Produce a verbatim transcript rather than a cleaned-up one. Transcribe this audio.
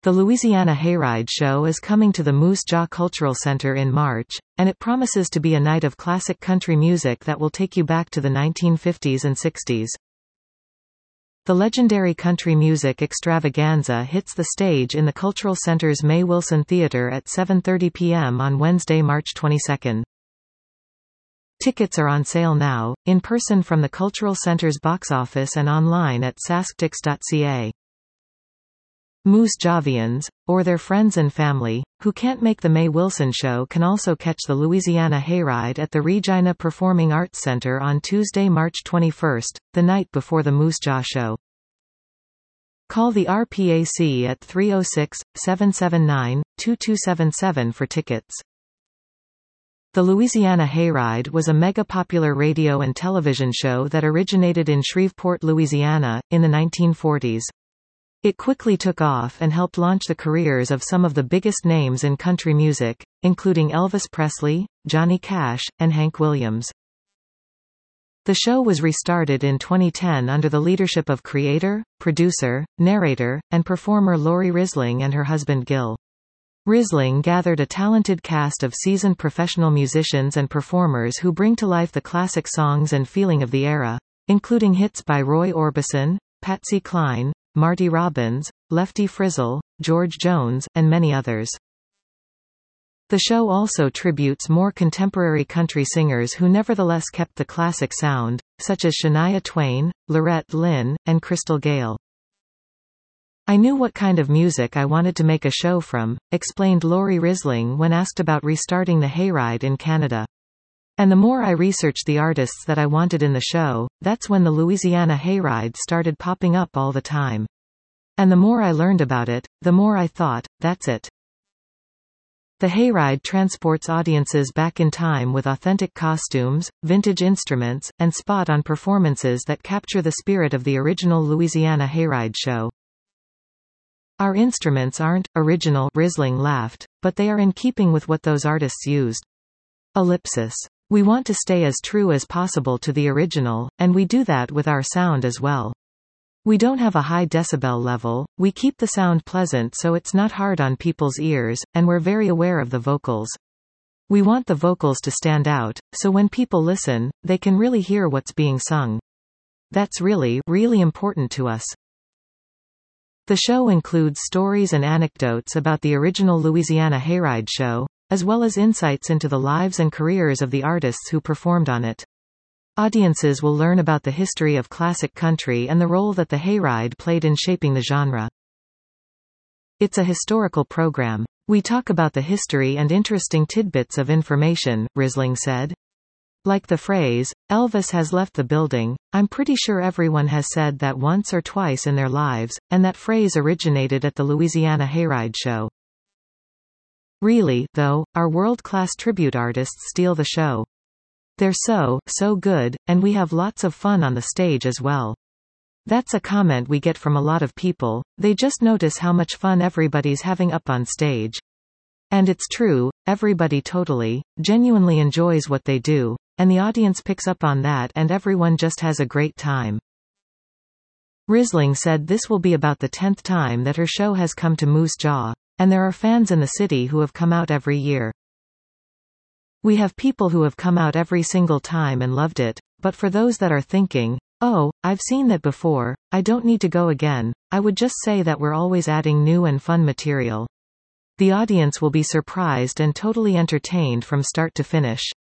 The Louisiana Hayride Show is coming to the Moose Jaw Cultural Center in March, and it promises to be a night of classic country music that will take you back to the nineteen fifties and sixties. The legendary country music extravaganza hits the stage in the Cultural Center's May Wilson Theater at seven thirty p m on Wednesday, March twenty-second. Tickets are on sale now, in person from the Cultural Center's box office and online at saskatix dot c a. Moose Jawians, or their friends and family, who can't make the May Wilson show can also catch the Louisiana Hayride at the Regina Performing Arts Center on Tuesday, March twenty-first, the night before the Moose Jaw show. Call the R P A C at three oh six, seven seven nine, two two seven seven for tickets. The Louisiana Hayride was a mega-popular radio and television show that originated in Shreveport, Louisiana, in the nineteen forties. It quickly took off and helped launch the careers of some of the biggest names in country music, including Elvis Presley, Johnny Cash, and Hank Williams. The show was restarted in twenty ten under the leadership of creator, producer, narrator, and performer Lori Risling and her husband Gil. Risling gathered a talented cast of seasoned professional musicians and performers who bring to life the classic songs and feeling of the era, including hits by Roy Orbison, Patsy Cline, Marty Robbins, Lefty Frizzle, George Jones, and many others. The show also tributes more contemporary country singers who nevertheless kept the classic sound, such as Shania Twain, Lorette Lynn, and Crystal Gayle. "I knew what kind of music I wanted to make a show from," explained Lori Risling when asked about restarting the Hayride in Canada. "And the more I researched the artists that I wanted in the show, that's when the Louisiana Hayride started popping up all the time. And the more I learned about it, the more I thought, that's it." The Hayride transports audiences back in time with authentic costumes, vintage instruments, and spot-on performances that capture the spirit of the original Louisiana Hayride show. "Our instruments aren't original," Risling laughed, "but they are in keeping with what those artists used. Ellipsis. We want to stay as true as possible to the original, and we do that with our sound as well. We don't have a high decibel level, we keep the sound pleasant so it's not hard on people's ears, and we're very aware of the vocals. We want the vocals to stand out, so when people listen, they can really hear what's being sung. That's really, really important to us." The show includes stories and anecdotes about the original Louisiana Hayride show, as well as insights into the lives and careers of the artists who performed on it. Audiences will learn about the history of classic country and the role that the Hayride played in shaping the genre. "It's a historical program. We talk about the history and interesting tidbits of information," Risling said. "Like the phrase, 'Elvis has left the building,' I'm pretty sure everyone has said that once or twice in their lives, and that phrase originated at the Louisiana Hayride show. Really, though, our world-class tribute artists steal the show. They're so, so good, and we have lots of fun on the stage as well. That's a comment we get from a lot of people, they just notice how much fun everybody's having up on stage. And it's true, everybody totally, genuinely enjoys what they do, and the audience picks up on that and everyone just has a great time." Risling said this will be about the tenth time that her show has come to Moose Jaw, and there are fans in the city who have come out every year. "We have people who have come out every single time and loved it, but for those that are thinking, 'Oh, I've seen that before, I don't need to go again,' I would just say that we're always adding new and fun material. The audience will be surprised and totally entertained from start to finish."